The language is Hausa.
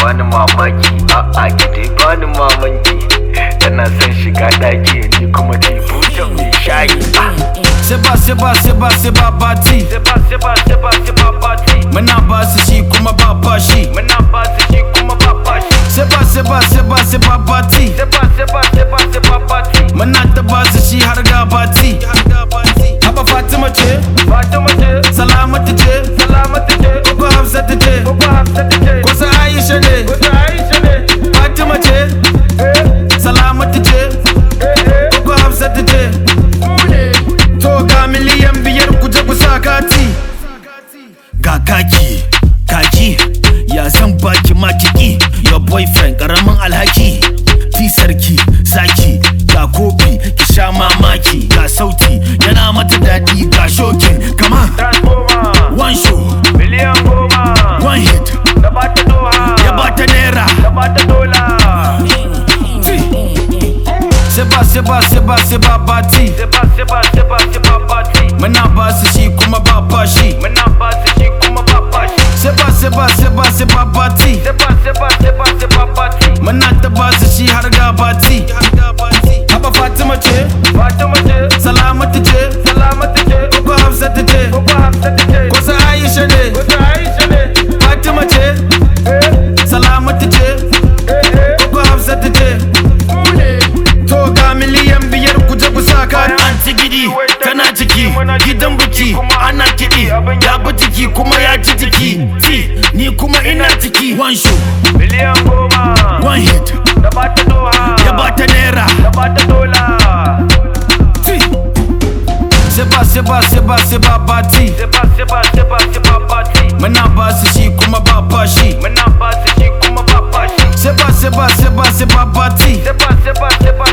bani mamaki, a'a ki dai bani mamanki. Tana son shiga ɗaki ni kuma tifutan mai shayi. C'est pas parti. Muna ba su shi kuma ba fashi. C'est pas parti. Muna ta ba su shi har ga bati. Haba Fatima ce, Salamatu ce, Koko Hafsatu ce, ko sa Aisha ne. Fatima ce, Salamatu ce, Koko Hafsatu ce. To ga miliyan 5 ku je ku sa kati. Ga kaki, ya zan baki makiki. Your boyfriend karamin alhaki. Ti sarki, saki, ga kofi ki sha mamaki. Ga sauti yana mata daɗi ga shokin. Kama one show, Miliyan 10 one hit, da bata doha, ya bata naira. da bata dola. C'est pas parti. Muna ba su shi kuma ba fashi. C'est pas parti. Muna ta ba su shi har ga bati. Haba Fatima ce, Salamatu ce, Koko Hafsatu ce, ko sa Aisha ne. Fatima ce, Salamatu ce, Koko Hafsatu ce. To ga miliyan 5 ku je ku sa kati. Anti gidi tana ciki, gidan biki ana kiɗi. Ya bi jiki kuma ya ci jiki. Ni kuma ina ciki. One show, Miliyan 10 one hit, da bata doha, ya bata naira. da bata dola. C'est pas parti. Muna ba su shi kuma ba fashi. C'est pas parti.